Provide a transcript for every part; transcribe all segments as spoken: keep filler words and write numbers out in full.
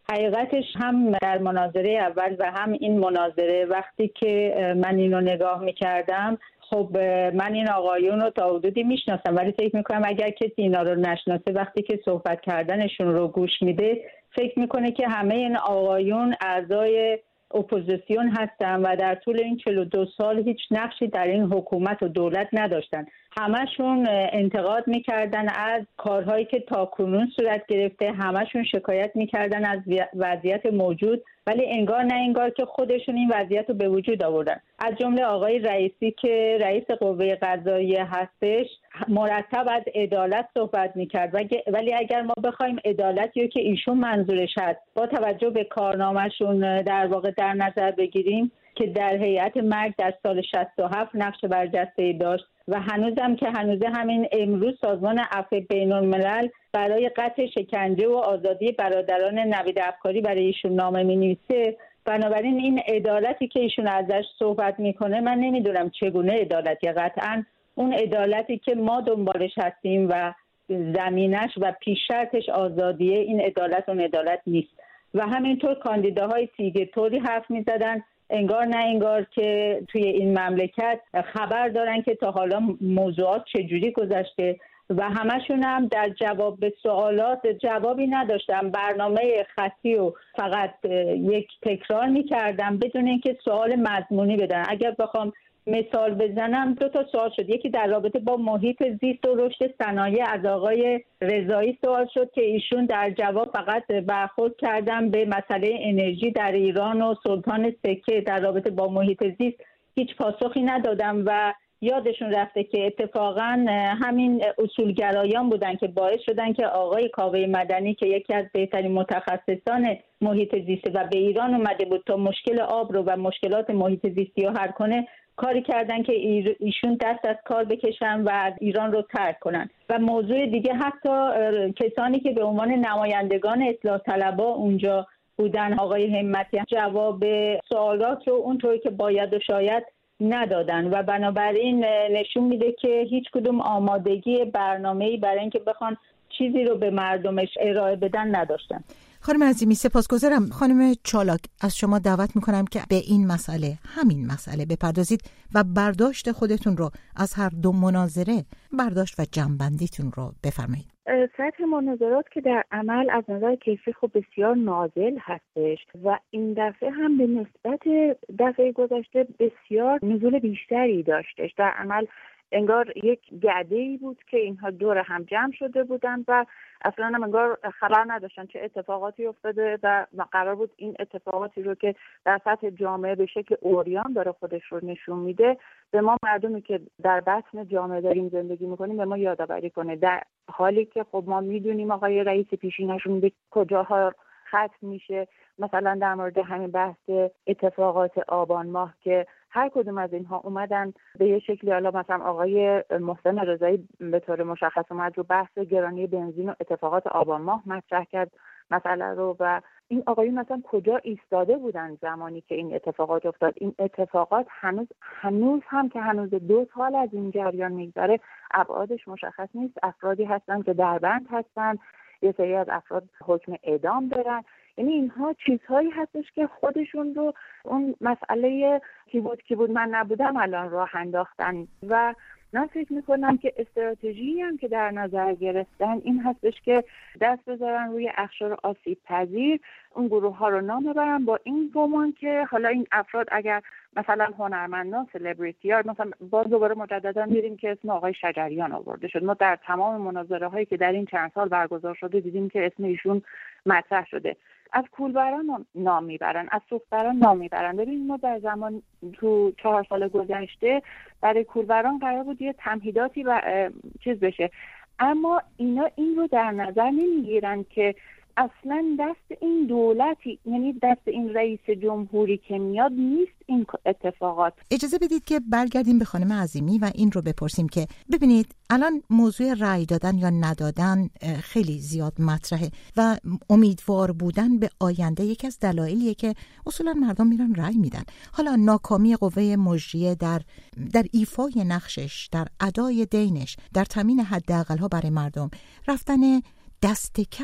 حقیقتش هم در مناظره اول و هم این مناظره وقتی که من اینو نگاه میکردم، خب من این آقایون رو تا حدودی میشناسم، ولی فکر میکنم اگر کسی اینا رو نشناسه وقتی که صحبت کردنشون رو گوش میده فکر میکنه که همه این آقایون اعضای اپوزیسیون هستن و در طول این چهل و دو سال هیچ نقشی در این حکومت و دولت نداشتن. همشون انتقاد میکردن از کارهایی که تاکنون صورت گرفته، همشون شکایت میکردن از وضعیت موجود، ولی انگار نه انگار که خودشون این وضعیت رو به وجود آوردن. از جمله آقای رئیسی که رئیس قوه قضاییه هستش مرتب از عدالت صحبت میکرد، ولی اگر ما بخوایم عدالتی رو که ایشون منظورش هست با توجه به کارنامه‌شون در واقع در نظر بگیریم که در هیئت مرگ در سال شصت و هفت نقش برجسته‌ای داشت و هنوزم که هنوزه همین امروز سازمان عفو بین‌الملل برای قطع شکنجه و آزادی برادران نوید افکاری برای ایشون نامه می‌نویسه. بنابراین این عدالتی که ایشون ازش صحبت میکنه من نمیدونم چگونه عدالتی، قطعاً اون عدالتی که ما دنبالش هستیم و زمینش و پیش شرطش آزادیه، این عدالت اون عدالت نیست. و همینطور کاندیداهای دیگه طوری حرف میزدن انگار نه انگار که توی این مملکت خبر دارن که تا حالا موضوعات چجوری گذشته و همشون هم در جواب به سوالات جوابی نداشتن، برنامه خطی و فقط یک تکرار میکردن بدون اینکه سوال مضمونی بدن. اگر بخوام مثال بزنم دو تا سوال شد، یکی در رابطه با محیط زیست و رشد صنایع از آقای رضایی سوال شد که ایشون در جواب فقط برخورد کردن به مسئله انرژی در ایران و سلطان سکه، در رابطه با محیط زیست هیچ پاسخی ندادم و یادشون رفته که اتفاقا همین اصولگرایان بودن که باعث شدن که آقای کاوه مدنی که یکی از بهترین متخصصان محیط زیستی و به ایران اومده بود تا مشکل آب رو و مشکلات محیط زیستی رو حل کنه، کاری کردن که ایشون دست از کار بکشن و از ایران رو ترک کنن. و موضوع دیگه حتی کسانی که به عنوان نمایندگان اصلاح طلبها اونجا بودن، آقای همتی، جواب سوالات رو اونطوری که باید و شاید ندادن و بنابراین نشون میده که هیچ کدوم آمادگی برنامه‌ای برای اینکه بخوان چیزی رو به مردمش ارائه بدن نداشتن. خانم عظیمی سپاسگزارم. خانم چالاک از شما دعوت میکنم که به این مسئله، همین مسئله بپردازید و برداشت خودتون رو از هر دو مناظره، برداشت و جمع‌بندیتون رو بفرمایید. سطح مناظرات که در عمل از نظر کیفی خب بسیار نازل هستش و این دفعه هم به نسبت دفعه گذشته بسیار نزول بیشتری داشتش. در عمل انگار یک گرده‌ای بود که اینها دور هم جمع شده بودند و اصلا هم انگار خبر نداشتن چه اتفاقاتی افتاده و قرار بود این اتفاقاتی رو که در سطح جامعه به شکل عریان داره خودش رو نشون میده به ما مردمی که در بطن جامعه داریم زندگی میکنیم به ما یادآوری کنه، در حالی که خب ما میدونیم آقای رئیس پیشینشون به کجاها ختم میشه. مثلا در مورد همین بحث اتفاقات آبان ماه که هر کدوم از اینها اومدن به یه شکلی، حالا مثلا آقای محسن رضایی به طور مشخص اومد رو بحث گرانی بنزین و اتفاقات آبان ماه مطرح کرد مسئله رو و این آقایون مثلا کجا ایستاده بودن زمانی که این اتفاقات افتاد. این اتفاقات هنوز هنوز هم که هنوز دو سال از این جریان میگذره ابعادش مشخص نیست. افرادی هستن که در بند هستن، یه سری از افراد حکم اعدام دارن. یعنی اینها چیزهایی هستش که خودشون رو اون مسئله کی بود کی بود من نبودم الان راه انداختن و من فکر میکنم که استراتژی هم که در نظر گرفتن این هستش که دست بذارن روی اقشار آسیب پذیر، اون گروه ها رو نام ببرن با این گمان که حالا این افراد اگر مثلا هنرمندان، سلبریتی ها، مثلا باز دوباره مجددا دیدیم که اسم آقای شجریان آورده شد. ما در تمام مناظره هایی که در این چند سال برگزار شده دیدیم که اسم ایشون مطرح شده. از کولبران نام میبرن، از سوختران نام میبرن. ببینید ما در زمان تو چهار سال گذشته برای کولبران قرار بود یه تمهیداتی و چیز بشه، اما اینا این رو در نظر نمیگیرن که اصلا دست این دولتی، یعنی دست این رئیس جمهوری که میاد نیست این اتفاقات. اجازه بدید که برگردیم به خانم عظیمی و این رو بپرسیم که ببینید الان موضوع رأی دادن یا ندادن خیلی زیاد مطرحه و امیدوار بودن به آینده یکی از دلایلیه که اصولا مردم میرن رأی میدن. حالا ناکامی قوه مجریه در در ایفای نقشش، در ادای دینش، در تامین حداقل‌ها برای مردم، رفتن دست کم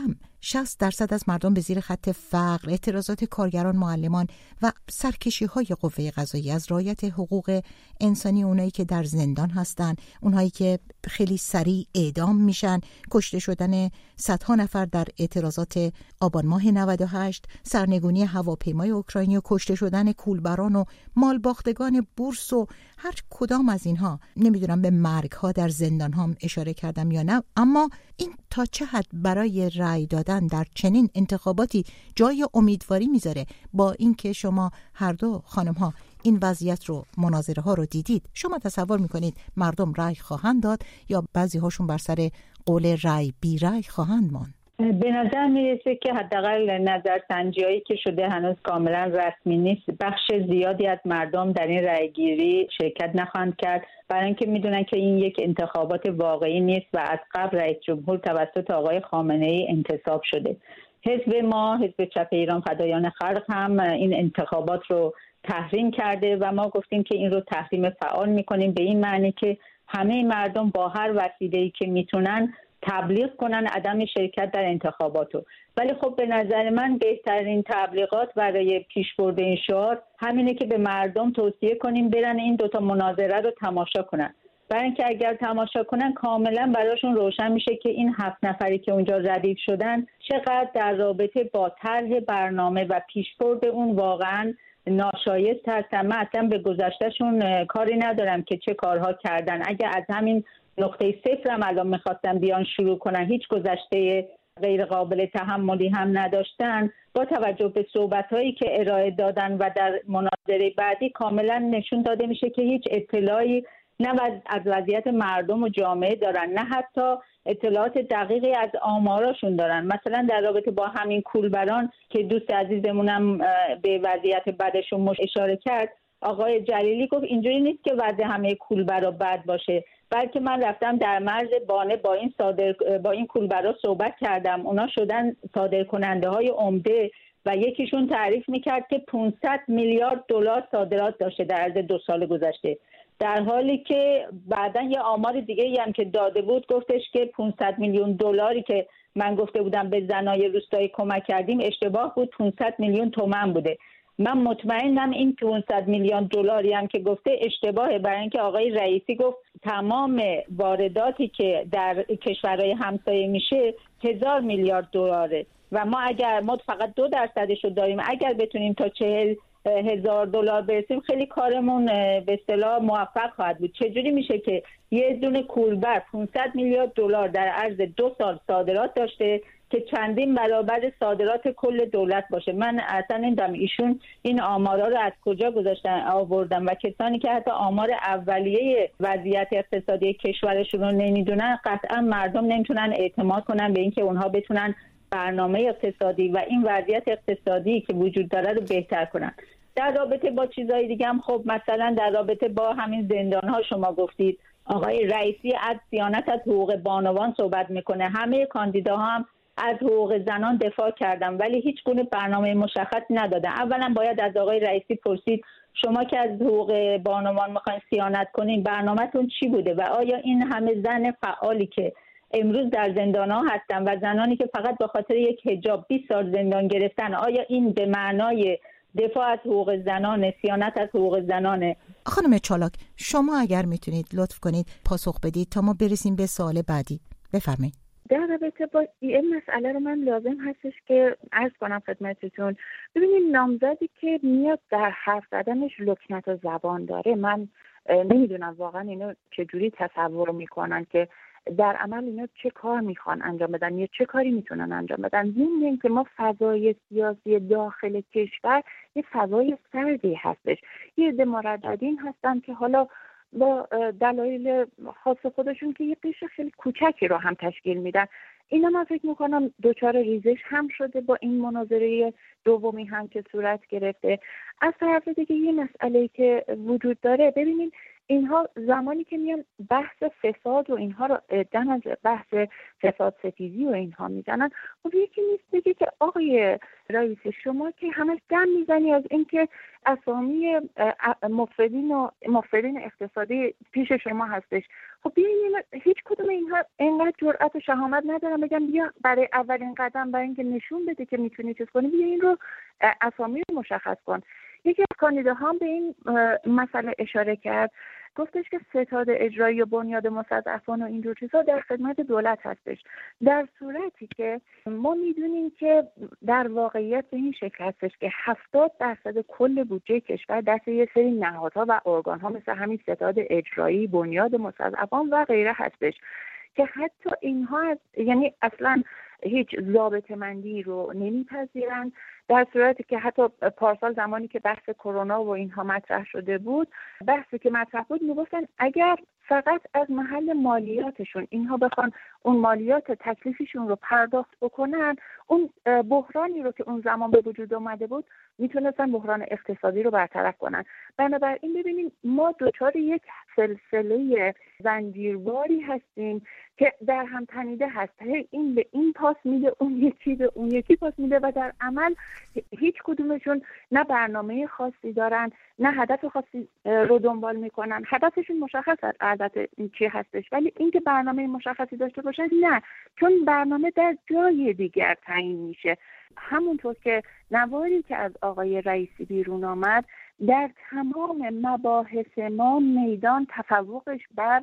شصت درصد از مردم به زیر خط فقر، اعتراضات کارگران، معلمان و سرکشی‌های قوه قضاییه از رعایت حقوق انسانی، اونایی که در زندان هستن، اونهایی که خیلی سریع اعدام میشن، کشته شدن صدها نفر در اعتراضات آبان ماه نود و هشت، سرنگونی هواپیمای اوکراینی و کشته شدن کولبران و مالباختگان بورس و هر کدام از اینها. نمیدونم به مرگ ها در زندان هم اشاره کردم یا نه، اما این تا چه حد برای رأی دادن در چنین انتخاباتی جای امیدواری میذاره؟ با اینکه شما هر دو خانم ها این وضعیت رو، مناظره ها رو دیدید، شما تصور میکنید مردم رأی خواهند داد یا بعضی هاشون بر سر قول رأی بی رأی خواهند ماند؟ به نظر میرسه که حداقل نظرسنجی‌هایی که شده هنوز کاملا رسمی نیست. بخش زیادی از مردم در این رأیگیری شرکت نخواهند کرد، برای اینکه میدونن که این یک انتخابات واقعی نیست و از قبل رئیس جمهور توسط آقای خامنه‌ای انتصاب شده. حزب ما، حزب چپ ایران فدایان خلق هم این انتخابات رو تحریم کرده و ما گفتیم که این رو تحریم فعال میکنیم، به این معنی که همه مردم با هر وسیله‌ای که میتونن تبلیغ کنن عدم شرکت در انتخاباتو. ولی خب به نظر من بهترین تبلیغات برای پیشبرد این شعار همینه که به مردم توصیه کنیم برن این دوتا مناظره رو تماشا کنن، برای اینکه اگر تماشا کنن کاملا براشون روشن میشه که این هفت نفری که اونجا ردیف شدن چقدر در رابطه با طرح برنامه و پیشبرد اون واقعا ناشایست هستن. من اصلا به گذشتهشون کاری ندارم که چه کارها کردن. اگر از همین نقطه صفر هم الان میخواستن بیان شروع کنن، هیچ گذشته غیر قابل تحملی هم نداشتن، با توجه به صحبت‌هایی که ارائه دادن و در مناظره بعدی کاملا نشون داده میشه که هیچ اطلاعی نه از وضعیت مردم و جامعه دارن، نه حتی اطلاعات دقیقی از آماراشون دارن. مثلا در رابطه با همین کولبران که دوست عزیزمونم به وضعیت بدشون اشاره کرد، آقای جلیلی گفت اینجوری نیست که وضع همه کولبرا بد باشه، بلکه من رفتم در مرز بانه با این صادر با این کولبرا صحبت کردم، اونا شدن صادر کننده های عمده و یکیشون تعریف میکرد که پانصد میلیارد دلار صادرات داشته در عرض دو سال گذشته، در حالی که بعداً یه آمار دیگه هم که داده بود گفتش که پانصد میلیون دلاری که من گفته بودم به زنای روستایی کمک کردیم اشتباه بود، پانصد میلیون تومان بوده. من مطمئنم این پانصد میلیون دلاری هم که گفته اشتباهه، برای اینکه آقای رئیسی گفت تمام وارداتی که در کشورهای همسایه میشه هزار میلیارد دلاره و ما اگر ما فقط دو درصدش رو داریم، اگر بتونیم تا چهل هزار دلار برسیم خیلی کارمون به اصطلاح موفق خواهد بود. چجوری میشه که یه دونه کولبر پانصد میلیارد دلار در عرض دو سال صادرات داشته که چندین برابر صادرات کل دولت باشه؟ من اصلا نمیدونم ایشون این آمارا رو از کجا گذاشتن آوردن و کسانی که حتی آمار اولیه وضعیت اقتصادی کشورشون رو نمیدونن قطعا مردم نمیتونن اعتماد کنن به اینکه اونها بتونن برنامه اقتصادی و این وضعیت اقتصادی که وجود داره رو بهتر کنن. در رابطه با چیزهای دیگه هم خب مثلا در رابطه با همین زندان ها شما گفتید آقای رئیسی از صیانت از حقوق بانوان صحبت میکنه، همه کاندیداها هم از حقوق زنان دفاع کردن ولی هیچ گونه برنامه مشخصی ندادن. اولا باید از آقای رئیسی پرسید شما که از حقوق بانوان میخواین صیانت کنین برنامه‌تون چی بوده و آیا این همه زن فعالی که امروز در زندان‌ها هستن و زنانی که فقط به خاطر یک حجاب بیست سال زندان گرفتن، آیا این به معنای دفاع از حقوق زنان، صیانت از حقوق زنانه؟ خانم چالاک شما اگر میتونید لطف کنید پاسخ بدید تا ما برسیم به سوال بعدی. بفرمایید. در رابطه با این مسئله رو من لازم هستش که عرض کنم خدمتتون، ببینید نامزدی که میاد در حرف زدنش لکنت و زبان داره، من نمیدونم واقعا اینو چجوری تصور میکنن که در عمل اینا چه کار میخوان انجام بدن یا چه کاری میتونن انجام بدن. این که ما فضای سیاسی داخل کشور یه فضای سردی هستش، یه عده مرددین هستن که حالا با دلایل خاص خودشون که یه قشر خیلی کوچکی رو هم تشکیل میدن. اینا من فکر میکنم دوچار ریزش هم شده با این مناظره دومی هم که صورت گرفته. از طرف دیگه یه مسئله که وجود داره، ببینید اینها زمانی که میان بحث فساد و اینها رو دن از بحث فساد ستیزی و اینها میزنن، خب یکی نیست بگه که آقای رئیس شما که همش دم میزنی از اینکه اسامی مفردین و مفردین اقتصادی پیش شما هستش. خب بیاین، هیچ کدوم اینها اینقدر جرأت و شهامت ندارن بگم بیا برای اولین قدم برای اینکه نشون بده که میتونی چیز کنی، بیا این رو اسامی رو مشخص کن. یکی از کاندیداها به این مسئله اشاره کرد، گفتش که ستاد اجرایی و بنیاد مستضعفان و اینجور چیزها در خدمت دولت هستش، در صورتی که ما میدونیم که در واقعیت به این شکل هستش که هفتاد درصد کل بودجه کشور دست یه سری نهادها و ارگان‌ها مثل همین ستاد اجرایی، بنیاد مستضعفان و غیره هستش که حتی اینها از یعنی اصلا هیچ ضابطه‌مندی رو نمیپذیرن، در صورتی که حتی پارسال زمانی که بحث کرونا و اینها مطرح شده بود، بحثی که مطرح بود میگفتن اگر فقط از محل مالیاتشون اینها بخوان اون مالیات تکلیفشون رو پرداخت بکنن، اون بحرانی رو که اون زمان به وجود اومده بود میتونستن بحران اقتصادی رو برطرف کنن. بنابراین ببینیم ما دچار یک سلسله زنجیرواری هستیم که در هم تنیده هست، این به این پاس میده، اون یکی به اون یکی پاس میده و در عمل هیچ کدومشون نه برنامه خاصی دارن نه هدف خاصی رو دنبال میکنن. هدفشون مشخص البته چی هستش، ولی اینکه برنامه مشخصی داشته باشن نه، چون برنامه در جای دیگر تعیین میشه. همونطور که نواری که از آقای رئیسی بیرون آمد، در تمام مباحث ما میدان تفوقش بر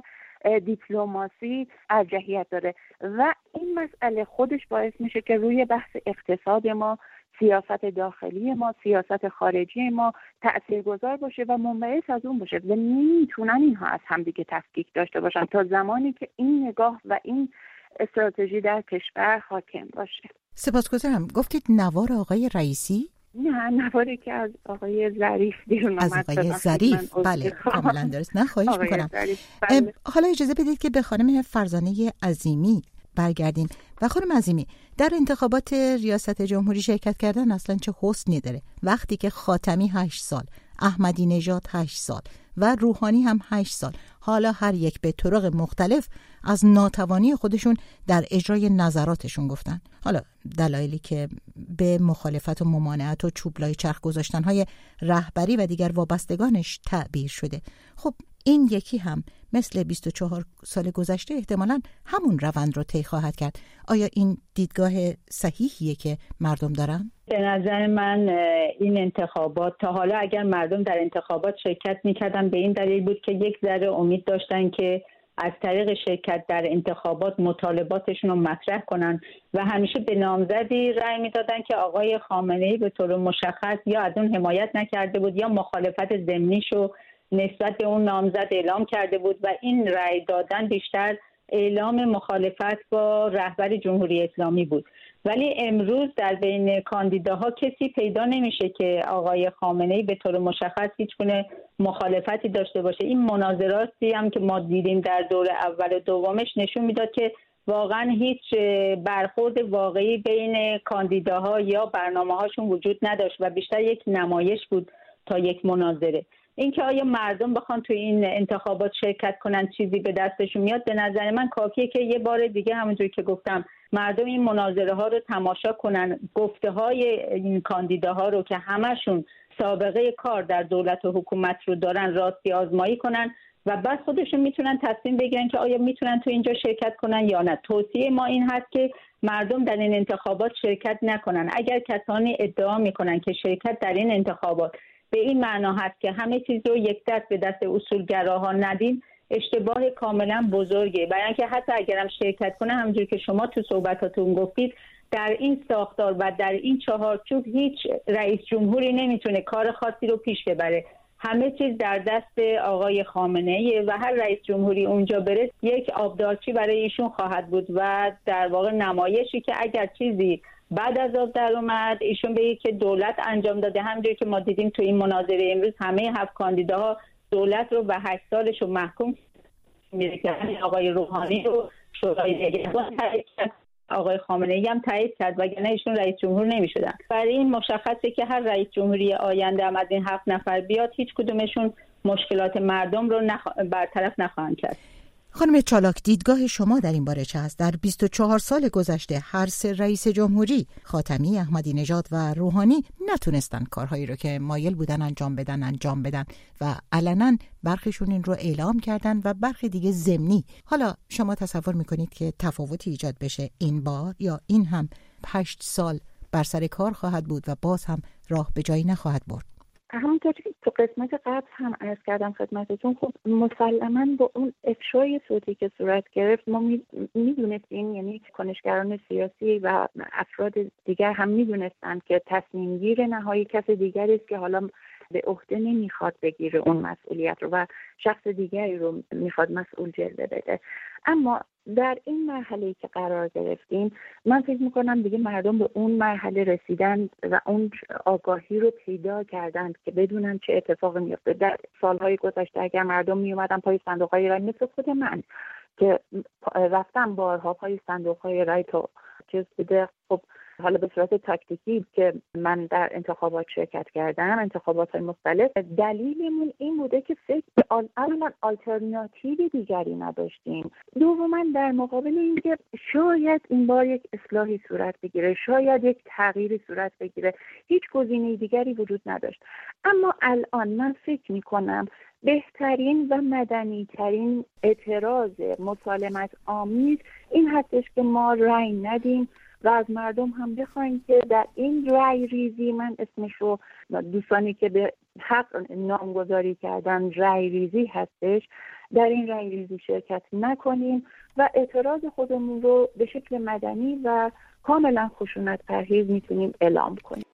دیپلماسی ارجحیت داره و این مسئله خودش باعث میشه که روی بحث اقتصاد ما، سیاست داخلی ما، سیاست خارجی ما تأثیرگذار باشه و منبعث از اون باشه و نمیتونن اینها از همدیگه تفکیک داشته باشن تا زمانی که این نگاه و این استراتژی در کشور حاکم باشه. سپاسگزارم. گفتید نوار آقای رئیسی؟ نه، نواری که از آقای ظریف بیرون آمد. از آقای ظریف، بله کاملا درست. نه خواهش میکنم. بله. حالا اجازه بدید که به خانم فرزانه عظیمی برگردیم. و خانم عظیمی، در انتخابات ریاست جمهوری شرکت کردن اصلا چه حسنی داره وقتی که خاتمی هشت سال، احمدی نژاد هشت سال و روحانی هم هشت سال، حالا هر یک به طرق مختلف از ناتوانی خودشون در اجرای نظراتشون گفتن. حالا دلایلی که به مخالفت و ممانعت و چوبلای چرخ گذاشتن‌های رهبری و دیگر وابستگانش تعبیر شده. خب این یکی هم مثل بیست و چهار سال گذشته احتمالاً همون روند رو طی خواهد کرد. آیا این دیدگاه صحیحیه که مردم دارن؟ به نظر من این انتخابات تا حالا اگر مردم در انتخابات شرکت میکردن به این دلیل بود که یک ذره امید داشتن که از طریق شرکت در انتخابات مطالباتشون رو مطرح کنن و همیشه به نامزدی رأی میدادن که آقای خامنه‌ای به طور مشخص یا از اون حمایت نکرده بود یا مخالفت ضمنیشو نسبت به اون نامزد اعلام کرده بود و این رأی دادن بیشتر اعلام مخالفت با رهبر جمهوری اسلامی بود. ولی امروز در بین کاندیداها کسی پیدا نمیشه که آقای خامنه‌ای به طور مشخص هیچگونه مخالفتی داشته باشه. این مناظراتی هم که ما دیدیم در دور اول و دومش نشون میداد که واقعا هیچ برخورد واقعی بین کاندیداها یا برنامه‌هاشون وجود نداشت و بیشتر یک نمایش بود تا یک مناظره. اینکه آیا مردم بخوان توی این انتخابات شرکت کنن چیزی به دستشون میاد، به نظر من کافیه که یه بار دیگه همونجوری که گفتم مردم این مناظره ها رو تماشا کنن، گفته های این کاندیداها رو که همشون سابقه کار در دولت و حکومت رو دارن راستی آزمایی کنن و بعد خودشون میتونن تصمیم بگیرن که آیا میتونن تو اینجا شرکت کنن یا نه. توصیه ما این هست که مردم در این انتخابات شرکت نکنن. اگر کسانی ادعا میکنن که شرکت در این انتخابات به این معنا هست که همه چیز رو یک دست به دست اصولگراها ندیم، اشتباه کاملا بزرگه. برای اینکه حتی اگرم شرکت کنه، همونجوری که شما تو صحبتاتون گفتید، در این ساختار و در این چهارچوب هیچ رئیس جمهوری نمیتونه کار خاصی رو پیش ببره. همه چیز در دست آقای خامنه‌ای و هر رئیس جمهوری اونجا بره یک آبدارچی برای ایشون خواهد بود و در واقع نمایشی که اگر چیزی بعد از آب در اومد ایشون بگه که دولت انجام داده. همونجوری که ما دیدیم تو این مناظره امروز همه هفت کاندیداها دولت رو به هشت سالش رو محکوم می‌کنن. آقای روحانی رو شورای نگهبان تایید کرد، آقای خامنه‌ای هم تایید کرد، وگرنه ایشون رئیس جمهور نمی‌شدن. برای این مشخصه که هر رئیس جمهوری آینده هم از این هفت نفر بیاد، هیچ کدومشون مشکلات مردم رو نخ... برطرف نخواهند کرد. خانم چالاک، دیدگاه شما در این باره چه است؟ در بیست و چهار سال گذشته هر سه رئیس جمهوری، خاتمی، احمدی نژاد و روحانی، نتونستن کارهایی رو که مایل بودن انجام بدن انجام بدن و علنا برخیشون این رو اعلام کردن و برخی دیگه ضمنی. حالا شما تصور میکنید که تفاوتی ایجاد بشه این بار، یا این هم هشت سال بر سر کار خواهد بود و باز هم راه به جایی نخواهد برد؟ همونطور که تو قسمت قبل هم عرض کردم خدمتتون، خب مسلماً با اون افشای صوتی که صورت گرفت ما میدونستیم، یعنی کنشگران سیاسی و افراد دیگر هم میدونستن که تصمیم گیر نهایی کس دیگری است که حالا به عهده نمیخواد بگیره اون مسئولیت رو و شخص دیگری رو میخواد مسئول جلوه بده. اما در این مرحله‌ای که قرار گرفتیم، من فکر میکنم دیگه مردم به اون مرحله رسیدن و اون آگاهی رو پیدا کردند که بدونن چه اتفاقی میفته. در سالهای گذشته اگر مردم میومدن پای صندوق‌های رای، مثل خود من که رفتم بارها پای صندوق‌های رای تا چیز بوده، خب حالا به صورت تاکتیکی که من در انتخابات شرکت کردم، انتخابات‌های مختلف، دلیلمون این بوده که فکر اولا آلترناتیوی دیگری نداشتیم، دوما در مقابل اینکه شاید این بار یک اصلاحی صورت بگیره، شاید یک تغییری صورت بگیره، هیچ گزینه دیگری وجود نداشت. اما الان من فکر می‌کنم بهترین و مدنی‌ترین اعتراض مسالمت آمیز این هستش که ما رأی ندیم و از مردم هم بخوایم که در این رأی ریزی، من اسمشو دوستانی که به حق نامگذاری کردن رأی ریزی هستش، در این رأی ریزی شرکت نکنیم و اعتراض خودمون رو به شکل مدنی و کاملا خشونت پرهیز میتونیم اعلام کنیم.